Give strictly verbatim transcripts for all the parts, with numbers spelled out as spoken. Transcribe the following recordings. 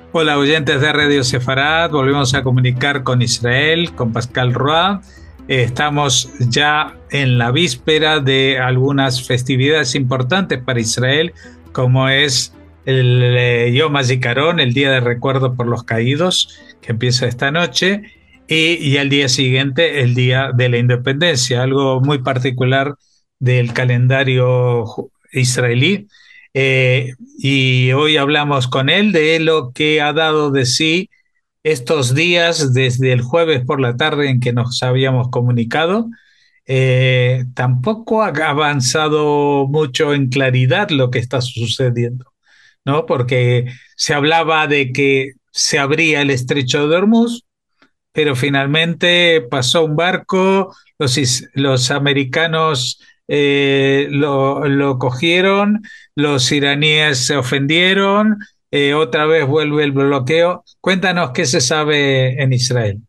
Hola oyentes de Radio Sefarad, volvemos a comunicar con Israel, con Pascal Roa. Eh, estamos ya en la víspera de algunas festividades importantes para Israel, como es el eh, Yom HaZikaron, el Día de Recuerdo por los Caídos, que empieza esta noche, y, y al día siguiente el Día de la Independencia, algo muy particular del calendario israelí. Eh, y hoy hablamos con él de lo que ha dado de sí estos días desde el jueves por la tarde en que nos habíamos comunicado. Eh, tampoco ha avanzado mucho en claridad lo que está sucediendo, ¿no? Porque se hablaba de que se abría el estrecho de Hormuz, pero finalmente pasó un barco, los, is- los americanos eh, lo, lo cogieron, los iraníes se ofendieron, eh, otra vez vuelve el bloqueo. Cuéntanos qué se sabe en Israel.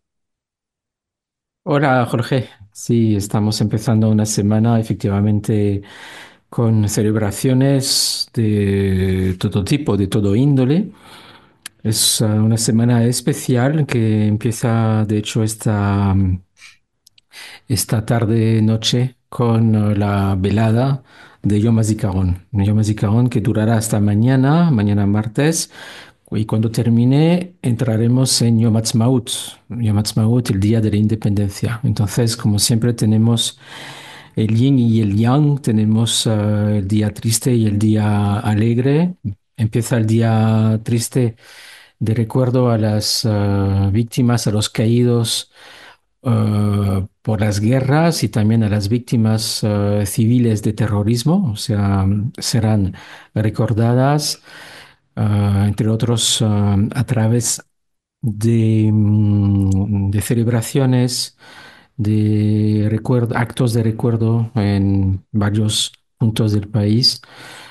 Hola Jorge, sí, estamos empezando una semana efectivamente con celebraciones de todo tipo, de todo índole. Es ah, una semana especial que empieza de hecho esta, esta tarde-noche con ah, la velada de Yom HaZikaron. Yom HaZikaron que durará hasta mañana, mañana martes. Y cuando termine, entraremos en Yom Ha'atzmaut, Yom Ha'atzmaut, el día de la independencia. Entonces, como siempre, tenemos el yin y el yang, tenemos eh, el día triste y el día alegre. Empieza el día triste de recuerdo a las eh, víctimas, a los caídos eh, por las guerras y también a las víctimas eh, civiles de terrorismo, o sea, serán recordadas, eh, entre otros, eh, a través de, mm, de celebraciones, de recuerdo, actos de recuerdo en varios puntos del país.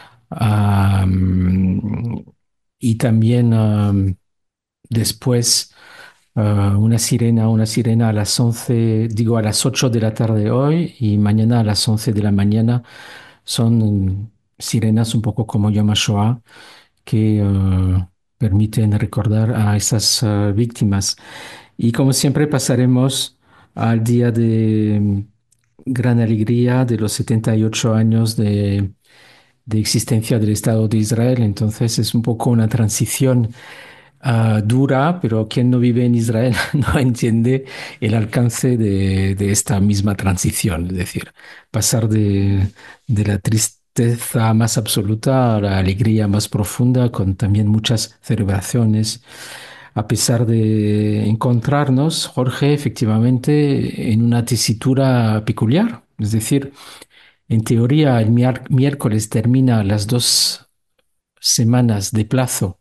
Am, y también am, después ah, una sirena, una sirena a las once, digo a las ocho de la tarde hoy y mañana a las once de la mañana. Son sirenas un poco como Yom HaShoah que ah, permiten recordar a esas ah, víctimas. Y como siempre pasaremos al día de mm, gran alegría de los setenta y ocho años de, de existencia del Estado de Israel. Entonces es un poco una transición ah, dura, pero quien no vive en Israel no entiende el alcance de, de esta misma transición. Es decir, pasar de, de la tristeza más absoluta a la alegría más profunda, con también muchas celebraciones. A pesar de encontrarnos, Jorge, efectivamente, en una tesitura peculiar. Es decir, en teoría, el miar- miércoles termina las dos semanas de plazo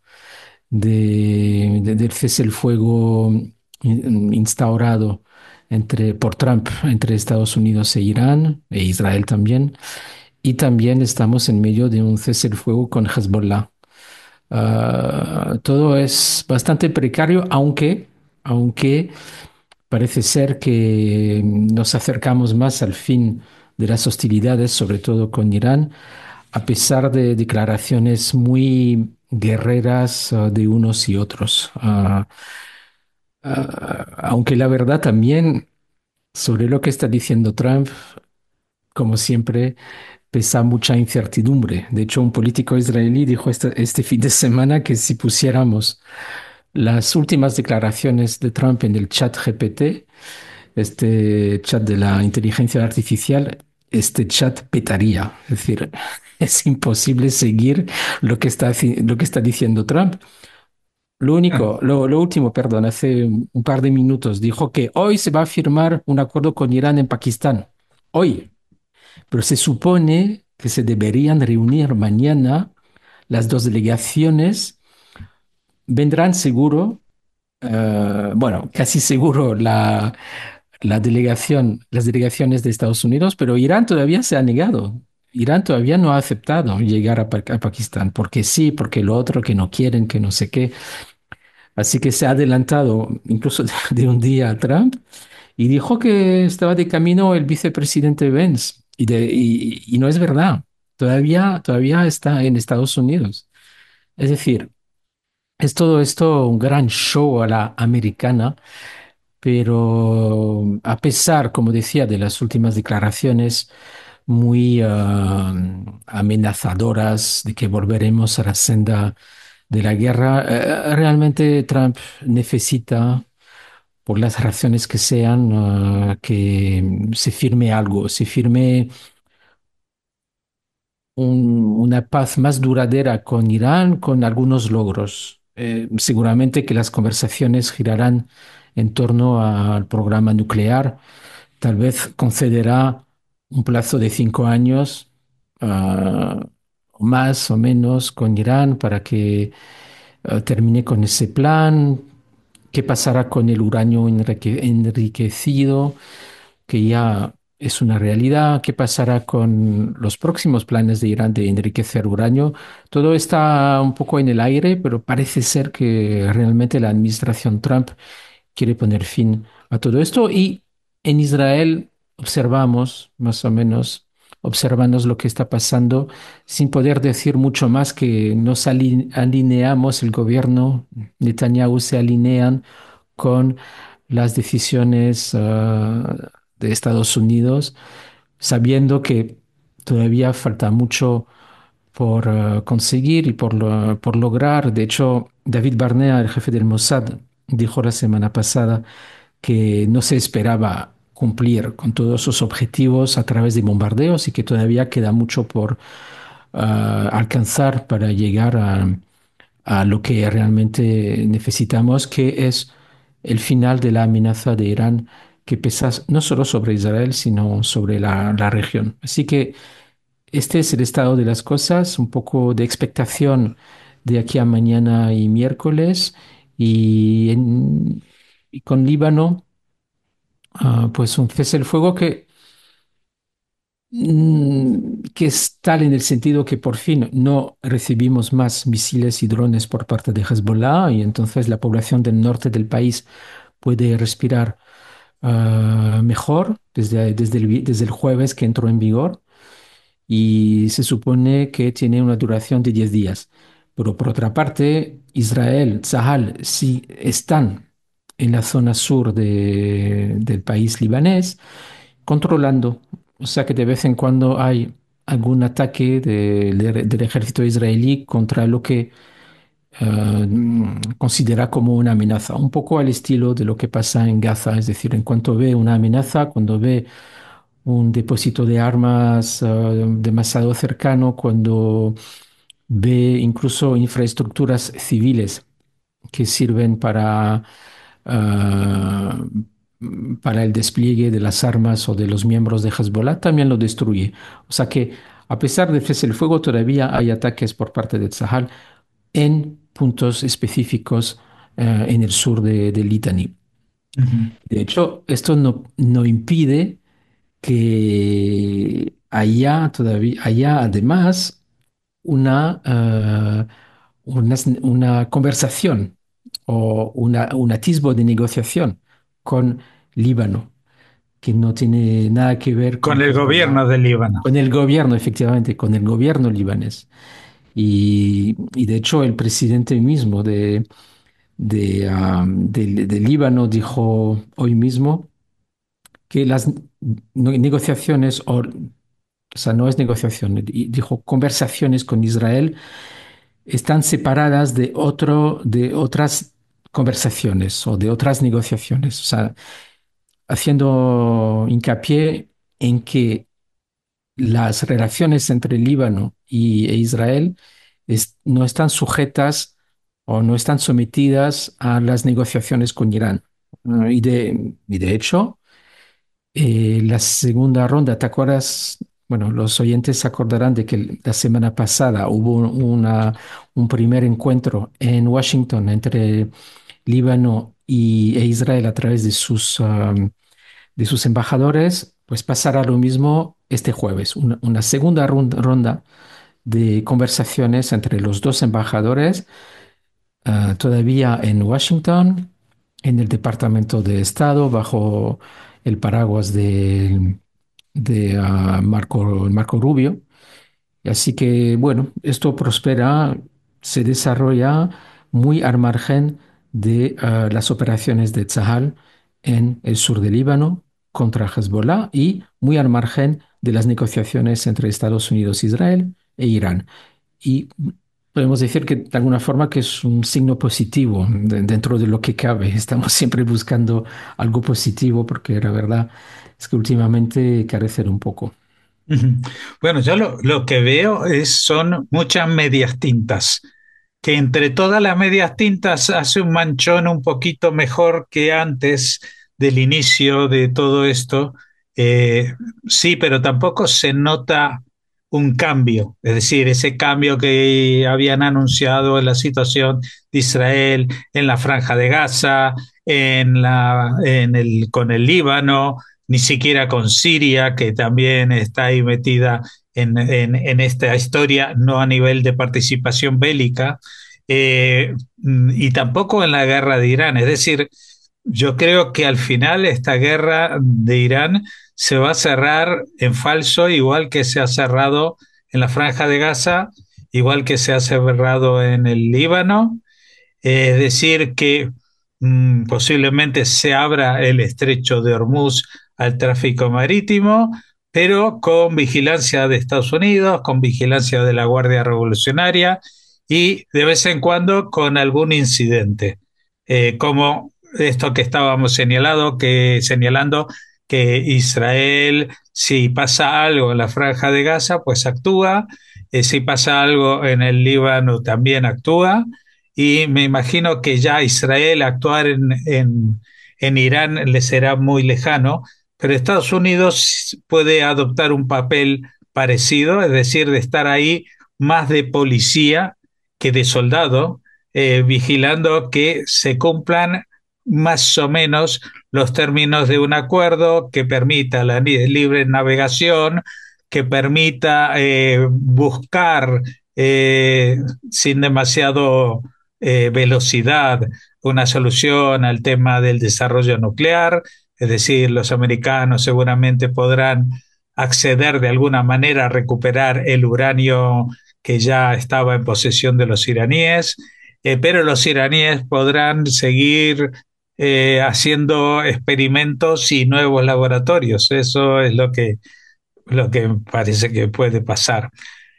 de, de- del cese el fuego in- instaurado entre, por Trump entre Estados Unidos e Irán e Israel también. Y también estamos en medio de un cese el fuego con Hezbollah. Ah, todo es bastante precario, aunque, aunque parece ser que nos acercamos más al fin de las hostilidades, sobre todo con Irán, a pesar de declaraciones muy guerreras ah, de unos y otros. Ah, ah, aunque la verdad también sobre lo que está diciendo Trump, como siempre, pesa mucha incertidumbre. De hecho, un político israelí dijo este, este fin de semana que si pusiéramos las últimas declaraciones de Trump en el chat G P T, este chat de la inteligencia artificial, este chat petaría. Es decir, es imposible seguir lo que está, haci- lo que está diciendo Trump. Lo único, lo, lo último, perdón, hace un par de minutos dijo que hoy se va a firmar un acuerdo con Irán en Pakistán. Hoy. Pero se supone que se deberían reunir mañana las dos delegaciones. Vendrán seguro, eh, bueno, casi seguro la, la delegación, las delegaciones de Estados Unidos, pero Irán todavía se ha negado. Irán todavía no ha aceptado llegar a, Pa- a Pakistán, porque sí, porque lo otro, que no quieren, que no sé qué. Así que se ha adelantado incluso de, de un día a Trump y dijo que estaba de camino el vicepresidente Vance. Y, de, y, y no es verdad. Todavía, todavía está en Estados Unidos. Es decir, Es todo esto un gran show a la americana, pero a pesar, como decía, de las últimas declaraciones muy ah, amenazadoras de que volveremos a la senda de la guerra, eh, realmente Trump necesita, por las razones que sean, ah, que se firme algo, se firme un- una paz más duradera con Irán, con algunos logros. Eh, seguramente que las conversaciones girarán en torno al programa nuclear. Tal vez concederá un plazo de cinco años, ah, o más o menos, con Irán para que ah, termine con ese plan. ¿Qué pasará con el uranio enrique- enriquecido, que ya es una realidad? ¿Qué pasará con los próximos planes de Irán de enriquecer uranio? Todo está un poco en el aire, pero parece ser que realmente la administración Trump quiere poner fin a todo esto. Y en Israel observamos, más o menos, observamos lo que está pasando, sin poder decir mucho más que nos aline- alineamos, el gobierno, Netanyahu se alinean con las decisiones ah, de Estados Unidos, sabiendo que todavía falta mucho por eh, conseguir y por, lo- por lograr. De hecho, David Barnea, el jefe del Mossad, dijo la semana pasada que no se esperaba cumplir con todos sus objetivos a través de bombardeos y que todavía queda mucho por ah, alcanzar para llegar a, a lo que realmente necesitamos, que es el final de la amenaza de Irán que pesa no solo sobre Israel, sino sobre la, la región. Así que este es el estado de las cosas, un poco de expectación de aquí a mañana y miércoles. Y, en- y con Líbano, ah, pues un cese el fuego que, mm, que es tal en el sentido que por fin no recibimos más misiles y drones por parte de Hezbollah y entonces la población del norte del país puede respirar ah, mejor desde, desde el, vi- desde el jueves que entró en vigor y se supone que tiene una duración de diez días. Pero por otra parte, Israel, Tzahal, sí están en la zona sur de- del país libanés, controlando. O sea que de vez en cuando hay algún ataque de- de- del ejército israelí contra lo que eh, considera como una amenaza, un poco al estilo de lo que pasa en Gaza, es decir, en cuanto ve una amenaza, cuando ve un depósito de armas eh, demasiado cercano, cuando ve incluso infraestructuras civiles que sirven para, ah, para el despliegue de las armas o de los miembros de Hezbollah, también lo destruye. O sea que a pesar del cese el fuego, todavía hay ataques por parte de Tzahal en puntos específicos eh, en el sur de, de Litani. Ujú. De hecho, esto no, no impide que haya todavía, haya además una, eh, una, una conversación o una, un atisbo de negociación con Líbano, que no tiene nada que ver con Con el Hezbollah, gobierno del Líbano. con el gobierno, efectivamente, con el gobierno libanés. Y, y de hecho, el presidente mismo de, de, ah, del- del Líbano dijo hoy mismo que las no- negociaciones, o, o sea, no es negociación, y dijo conversaciones con Israel están separadas de, otro, de otras conversaciones o de otras negociaciones, o sea, haciendo hincapié en que las relaciones entre Líbano y, e Israel es- no están sujetas o no están sometidas a las negociaciones con Irán. Ah, Y de, y de hecho, eh, la segunda ronda, ¿te acuerdas? Bueno, los oyentes se acordarán de que la semana pasada hubo una, un primer encuentro en Washington entre Líbano y, e Israel a través de sus, um, de sus embajadores. Pues pasará lo mismo este jueves, una, una segunda ronda, ronda de conversaciones entre los dos embajadores, ah, todavía en Washington, en el Departamento de Estado, bajo el paraguas de, de ah, Marco, Marco Rubio. Así que, bueno, esto prospera, se desarrolla muy al margen de eh, las operaciones de Tzahal en el sur del Líbano contra Hezbollah y muy al margen de las negociaciones entre Estados Unidos, Israel e Irán. Y podemos decir que de alguna forma que es un signo positivo de- dentro de lo que cabe. Estamos siempre buscando algo positivo porque la verdad es que últimamente carecen un poco. Ujú. Bueno, yo lo, lo que veo es, son muchas medias tintas, que entre todas las medias tintas hace un manchón un poquito mejor que antes del inicio de todo esto. Eh, sí, pero tampoco se nota un cambio, es decir, ese cambio que habían anunciado en la situación de Israel, en la Franja de Gaza, en la, en el, con el Líbano, ni siquiera con Siria, que también está ahí metida en, en, en esta historia, no a nivel de participación bélica, eh, y tampoco en la guerra de Irán. Es decir, yo creo que al final esta guerra de Irán se va a cerrar en falso, igual que se ha cerrado en la Franja de Gaza, igual que se ha cerrado en el Líbano. Eh, es decir, que mm, posiblemente se abra el estrecho de Hormuz al tráfico marítimo, pero con vigilancia de Estados Unidos, con vigilancia de la Guardia Revolucionaria y de vez en cuando con algún incidente, eh, como esto que estábamos señalado, que, señalando que Israel, si pasa algo en la Franja de Gaza, pues actúa, eh, si pasa algo en el Líbano también actúa, y me imagino que ya Israel actuar en, en, en Irán le será muy lejano, pero Estados Unidos puede adoptar un papel parecido, es decir, de estar ahí más de policía que de soldado, eh, vigilando que se cumplan más o menos los términos de un acuerdo que permita la libre navegación, que permita eh, buscar eh, sin demasiado eh, velocidad una solución al tema del desarrollo nuclear, es decir, los americanos seguramente podrán acceder de alguna manera a recuperar el uranio que ya estaba en posesión de los iraníes, eh, pero los iraníes podrán seguir eh, haciendo experimentos y nuevos laboratorios. Eso es lo que, lo que parece que puede pasar.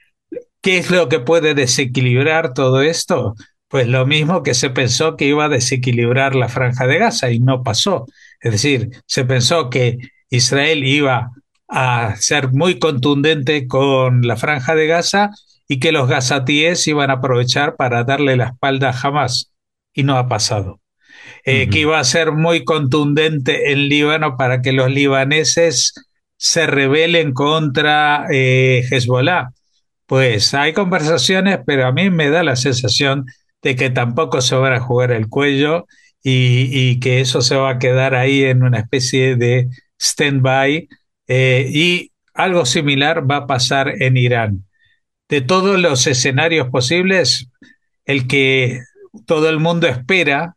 ¿Qué es lo que puede desequilibrar todo esto? Pues lo mismo que se pensó que iba a desequilibrar la Franja de Gaza y no pasó. Es decir, se pensó que Israel iba a ser muy contundente con la Franja de Gaza y que los gazatíes iban a aprovechar para darle la espalda a Hamas. Y no ha pasado. Eh, que Ujú, iba a ser muy contundente en Líbano para que los libaneses se rebelen contra eh, Hezbollah. Pues hay conversaciones, pero a mí me da la sensación de que tampoco se van a jugar el cuello y, y que eso se va a quedar ahí en una especie de stand-by. Eh, y algo similar va a pasar en Irán. De todos los escenarios posibles, el que todo el mundo espera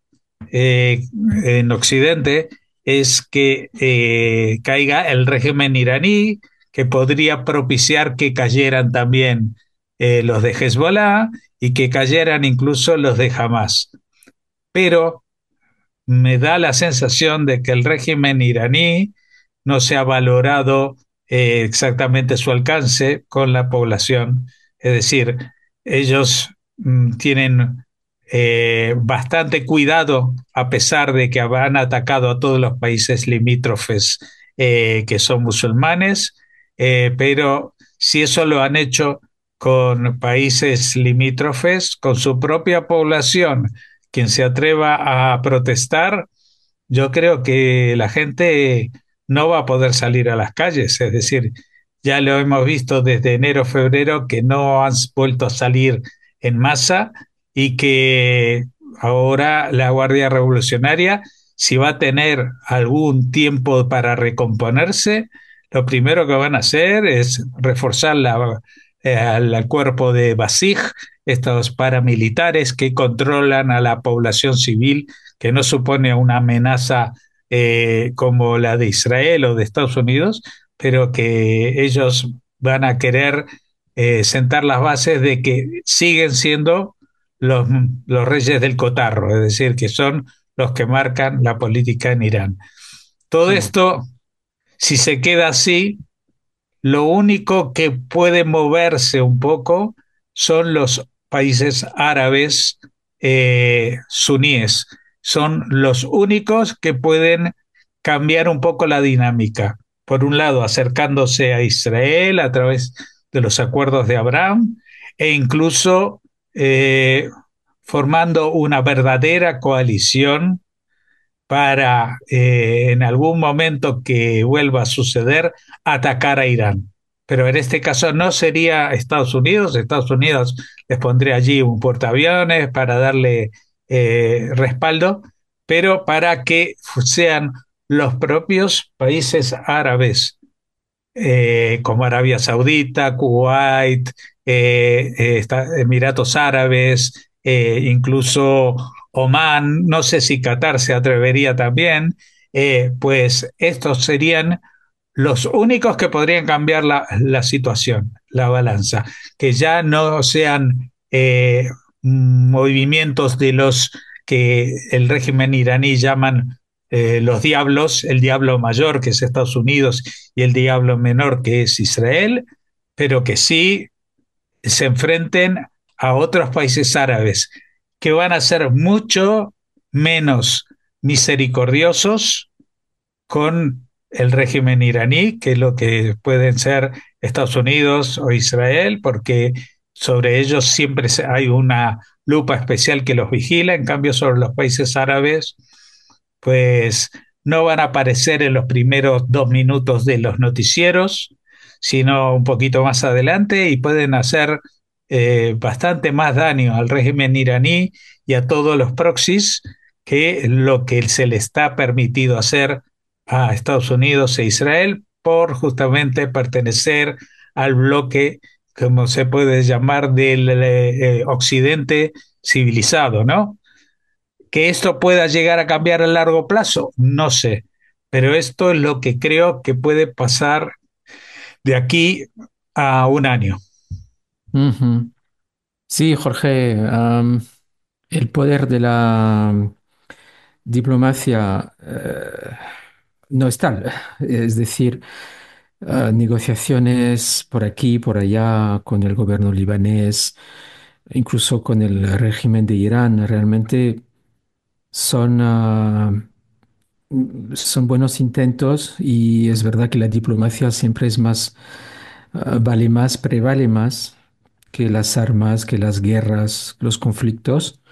eh, en Occidente es que eh, caiga el régimen iraní, que podría propiciar que cayeran también eh, los de Hezbollah y que cayeran incluso los de Hamas. Pero me da la sensación de que el régimen iraní no se ha valorado eh, exactamente su alcance con la población. Es decir, ellos mm, tienen eh, bastante cuidado, a pesar de que han atacado a todos los países limítrofes eh, que son musulmanes, eh, pero si eso lo han hecho con países limítrofes, con su propia población, quien se atreva a protestar, yo creo que la gente no va a poder salir a las calles. Es decir, ya lo hemos visto desde enero, febrero, que no han vuelto a salir en masa y que ahora la Guardia Revolucionaria, si va a tener algún tiempo para recomponerse, lo primero que van a hacer es reforzar la, eh, al cuerpo de Basij, estos paramilitares que controlan a la población civil, que no supone una amenaza eh, como la de Israel o de Estados Unidos, pero que ellos van a querer eh, sentar las bases de que siguen siendo los, los reyes del cotarro, es decir, que son los que marcan la política en Irán. Todo Mm, esto, si se queda así, lo único que puede moverse un poco son los países árabes eh, suníes. Son los únicos que pueden cambiar un poco la dinámica. Por un lado, acercándose a Israel a través de los acuerdos de Abraham e incluso eh, formando una verdadera coalición para eh, en algún momento que vuelva a suceder, atacar a Irán. Pero en este caso no sería Estados Unidos, Estados Unidos les pondría allí un portaaviones para darle eh, respaldo, pero para que sean los propios países árabes eh, como Arabia Saudita, Kuwait, eh, eh, Emiratos Árabes, eh, incluso Omán, no sé si Qatar se atrevería también, eh, pues estos serían los únicos que podrían cambiar la, la situación, la balanza, que ya no sean eh, movimientos de los que el régimen iraní llaman eh, los diablos, el diablo mayor que es Estados Unidos y el diablo menor que es Israel, pero que sí se enfrenten a otros países árabes que van a ser mucho menos misericordiosos con el régimen iraní, que es lo que pueden ser Estados Unidos o Israel, porque sobre ellos siempre hay una lupa especial que los vigila, en cambio sobre los países árabes, pues no van a aparecer en los primeros dos minutos de los noticieros, sino un poquito más adelante y pueden hacer eh, bastante más daño al régimen iraní y a todos los proxies que lo que se le está permitido hacer a Estados Unidos e Israel por justamente pertenecer al bloque, como se puede llamar, del eh, occidente civilizado, ¿no? Que esto pueda llegar a cambiar a largo plazo, no sé, pero esto es lo que creo que puede pasar de aquí a un año. ujú. Sí, Jorge, am, el poder de la diplomacia eh, no es tal. Es decir, eh, negociaciones por aquí, por allá, con el gobierno libanés, incluso con el régimen de Irán, realmente son, ah, mm, son buenos intentos y es verdad que la diplomacia siempre es más, ah, vale más, prevale más que las armas, que las guerras, los conflictos,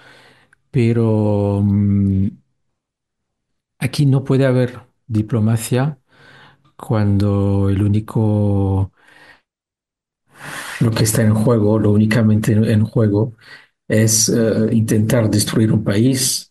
pero mm, aquí no puede haber diplomacia cuando el único, lo que está en juego, lo únicamente en, en juego es eh, intentar destruir un país,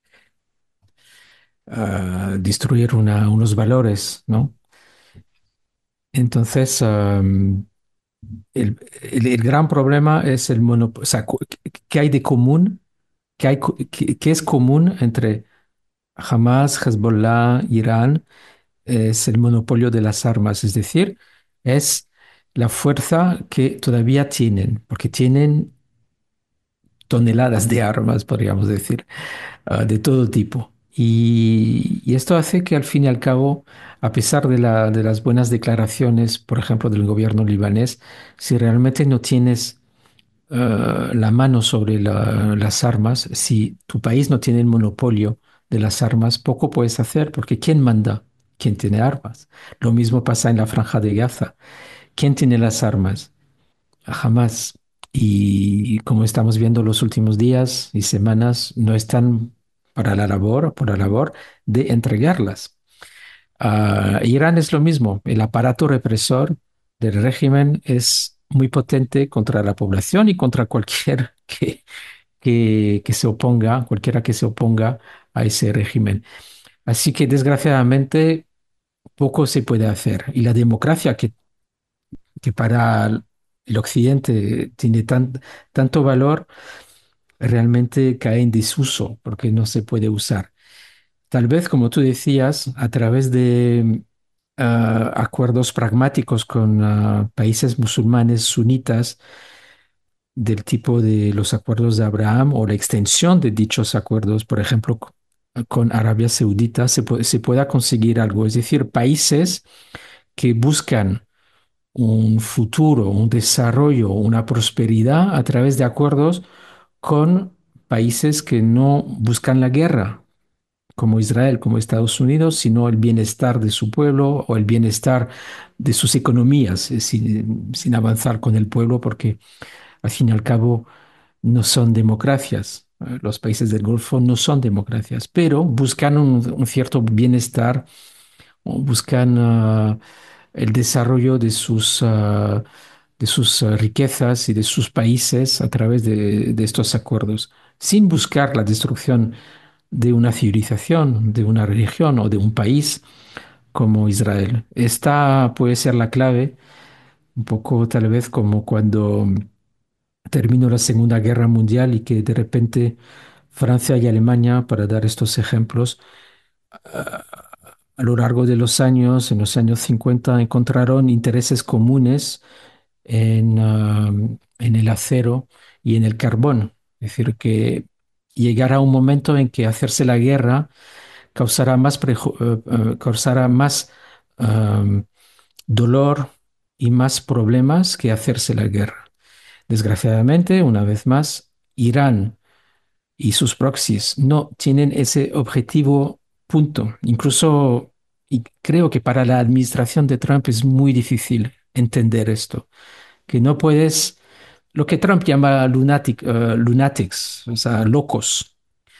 ah, destruir una- unos valores, ¿no? Entonces, am, el, el- el gran problema es el monopolio, o sea, cu- ¿qué hay de común? ¿Qué hay, co- qué- qué es común entre Hamas, Hezbollah, Irán? Es el monopolio de las armas, es decir, es la fuerza que todavía tienen, porque tienen toneladas de armas, podríamos decir, ah, de todo tipo. Y, y esto hace que al fin y al cabo, a pesar de la- de las buenas declaraciones, por ejemplo, del gobierno libanés, si realmente no tienes eh, la mano sobre la- las armas, si tu país no tiene el monopolio de las armas, poco puedes hacer, porque ¿quién manda? ¿Quién tiene armas? Lo mismo pasa en la Franja de Gaza. ¿Quién tiene las armas? Jamás. Y como estamos viendo los últimos días y semanas, no están para la labor, por la labor de entregarlas. Ah, Irán es lo mismo. El aparato represor del régimen es muy potente contra la población y contra cualquier que, que, que se oponga, cualquiera que se oponga a ese régimen. Así que desgraciadamente poco se puede hacer. Y la democracia que que para el occidente tiene tan, tanto valor, realmente cae en desuso porque no se puede usar. Tal vez, como tú decías, a través de ah, acuerdos pragmáticos con ah, países musulmanes sunitas, del tipo de los acuerdos de Abraham o la extensión de dichos acuerdos, por ejemplo, co- con Arabia Saudita, se, pu- se pueda conseguir algo. Es decir, países que buscan un futuro, un desarrollo, una prosperidad a través de acuerdos con países que no buscan la guerra, como Israel, como Estados Unidos, sino el bienestar de su pueblo o el bienestar de sus economías, eh, sin, sin avanzar con el pueblo, porque al fin y al cabo no son democracias. Eh, Los países del Golfo no son democracias, pero buscan un, un cierto bienestar, o buscan ah, el desarrollo de sus, ah, de sus ah, riquezas y de sus países a través de, de estos acuerdos, sin buscar la destrucción de una civilización, de una religión o de un país como Israel. Esta puede ser la clave, un poco tal vez como cuando terminó la Segunda Guerra Mundial y que de repente Francia y Alemania, para dar estos ejemplos, a a lo largo de los años, en los años cincuenta, encontraron intereses comunes en, ah, en el acero y en el carbón. Es decir, que llegará un momento en que hacerse la guerra causará más, preju- eh, eh, causará más am, dolor y más problemas que hacerse la guerra. Desgraciadamente, una vez más, Irán y sus proxies no tienen ese objetivo punto. Incluso, y creo que para la administración de Trump es muy difícil entender esto, que no puedes, lo que Trump llama lunatic, eh, lunatics, o sea, locos.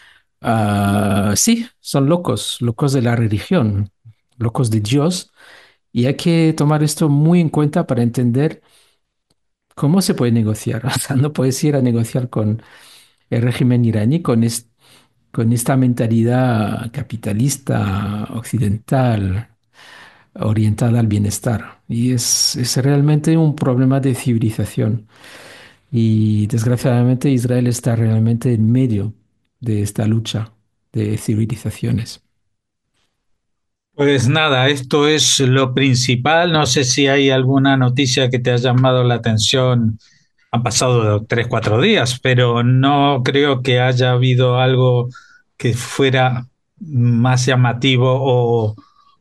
Ah, sí, son locos, locos de la religión, locos de Dios, y hay que tomar esto muy en cuenta para entender cómo se puede negociar. O sea, no puedes ir a negociar con el régimen iraní con, es- con esta mentalidad capitalista occidental orientada al bienestar. Y es, es realmente un problema de civilización. Y desgraciadamente Israel está realmente en medio de esta lucha de civilizaciones. Pues nada, esto es lo principal. No sé si hay alguna noticia que te haya llamado la atención. Han pasado tres, cuatro días, pero no creo que haya habido algo que fuera más llamativo o,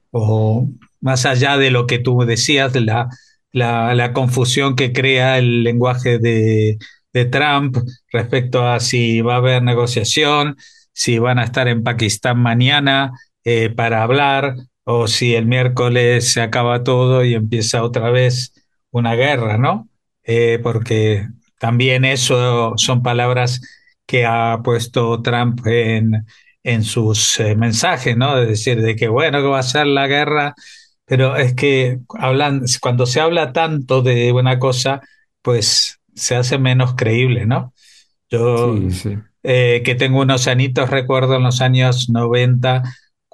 o más allá de lo que tú decías, de la, la, la confusión que crea el lenguaje de, de Trump respecto a si va a haber negociación, si van a estar en Pakistán mañana eh, para hablar, o si el miércoles se acaba todo y empieza otra vez una guerra, ¿no? Eh, porque también eso son palabras que ha puesto Trump en, en sus eh, mensajes, ¿no? Es decir, de que bueno, que va a ser la guerra, pero es que hablan, cuando se habla tanto de una cosa, pues se hace menos creíble, ¿no? Yo, Sí, sí. eh, que tengo unos añitos, recuerdo en los años noventa,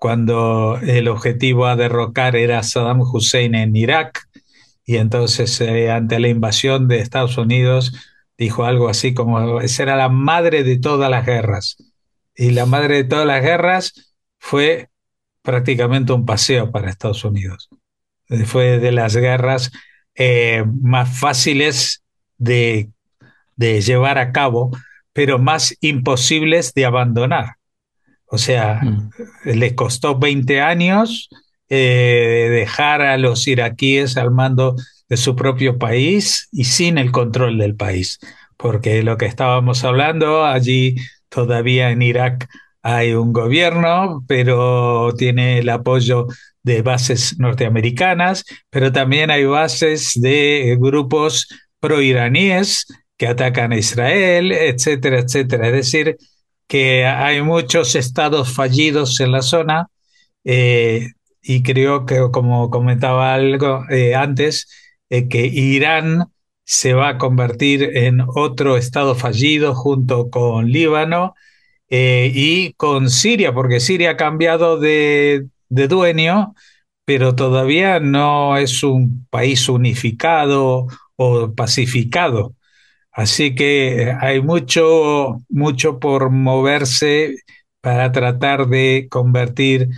cuando el objetivo a derrocar era Saddam Hussein en Irak, y entonces eh, ante la invasión de Estados Unidos dijo algo así como, esa era la madre de todas las guerras. Y la madre de todas las guerras fue prácticamente un paseo para Estados Unidos. Eh, Fue de las guerras eh, más fáciles de, de llevar a cabo, pero más imposibles de abandonar. O sea, Mm, les costó veinte años eh, dejar a los iraquíes al mando de su propio país y sin el control del país, porque lo que estábamos hablando, allí todavía en Irak hay un gobierno, pero tiene el apoyo de bases norteamericanas, pero también hay bases de grupos proiraníes que atacan a Israel, etcétera, etcétera. Es decir, que hay muchos estados fallidos en la zona eh, y creo que, como comentaba algo eh, antes, eh, que Irán se va a convertir en otro estado fallido junto con Líbano eh, y con Siria, porque Siria ha cambiado de, de dueño, pero todavía no es un país unificado o pacificado. Así que eh, hay mucho, mucho por moverse para tratar de convertir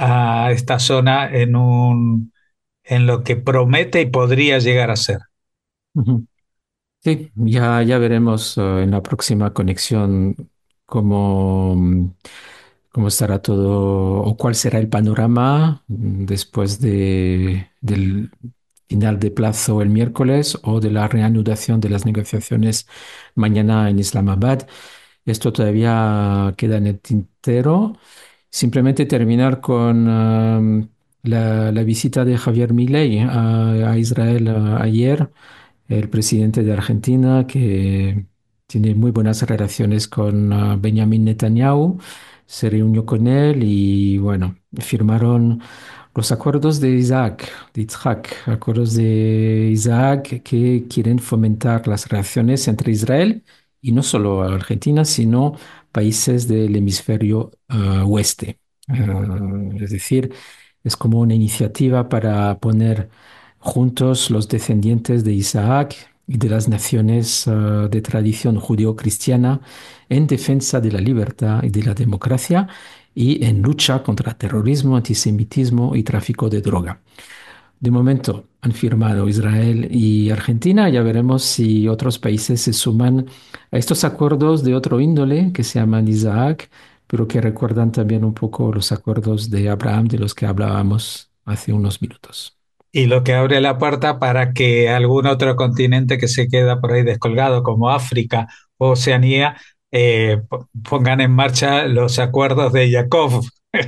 a esta zona en un, en lo que promete y podría llegar a ser. ujú. Sí, ya, ya veremos eh, en la próxima conexión cómo, mm, cómo estará todo o cuál será el panorama mm, después de, del final de plazo el miércoles o de la reanudación de las negociaciones mañana en Islamabad. Esto todavía queda en el tintero. Simplemente terminar con am, la, la visita de Javier Milei a, a Israel a- ayer, el presidente de Argentina, que tiene muy buenas relaciones con ah, Benjamin Netanyahu, se reunió con él y bueno, firmaron los acuerdos de Isaac, de Yitzhak, acuerdos de Isaac que quieren fomentar las relaciones entre Israel y no solo Argentina, sino países del hemisferio ah, oeste. Ah, es decir, es como una iniciativa para poner juntos los descendientes de Isaac y de las naciones ah, de tradición judío-cristiana en defensa de la libertad y de la democracia y en lucha contra terrorismo, antisemitismo y tráfico de droga. De momento han firmado Israel y Argentina. Ya veremos si otros países se suman a estos acuerdos de otro índole que se llaman Isaac, pero que recuerdan también un poco los acuerdos de Abraham de los que hablábamos hace unos minutos. Y lo que abre la puerta para que algún otro continente que se queda por ahí descolgado, como África o Oceanía, eh, po- pongan en marcha los acuerdos de Jacob.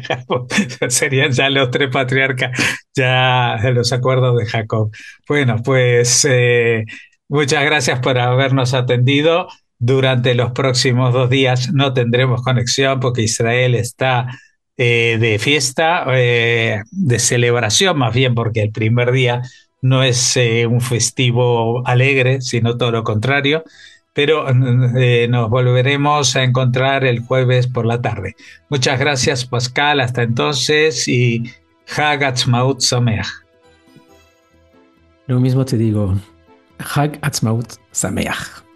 Serían ya los tres patriarcas, ya los acuerdos de Jacob. Bueno, pues eh, muchas gracias por habernos atendido. Durante los próximos dos días no tendremos conexión porque Israel está eh, de fiesta, eh, de celebración más bien, porque el primer día no es eh, un festivo alegre, sino todo lo contrario, pero eh, nos volveremos a encontrar el jueves por la tarde. Muchas gracias, Pascal, hasta entonces y Hag Atzmaut Sameach. Lo mismo te digo, Hag Atzmaut Sameach.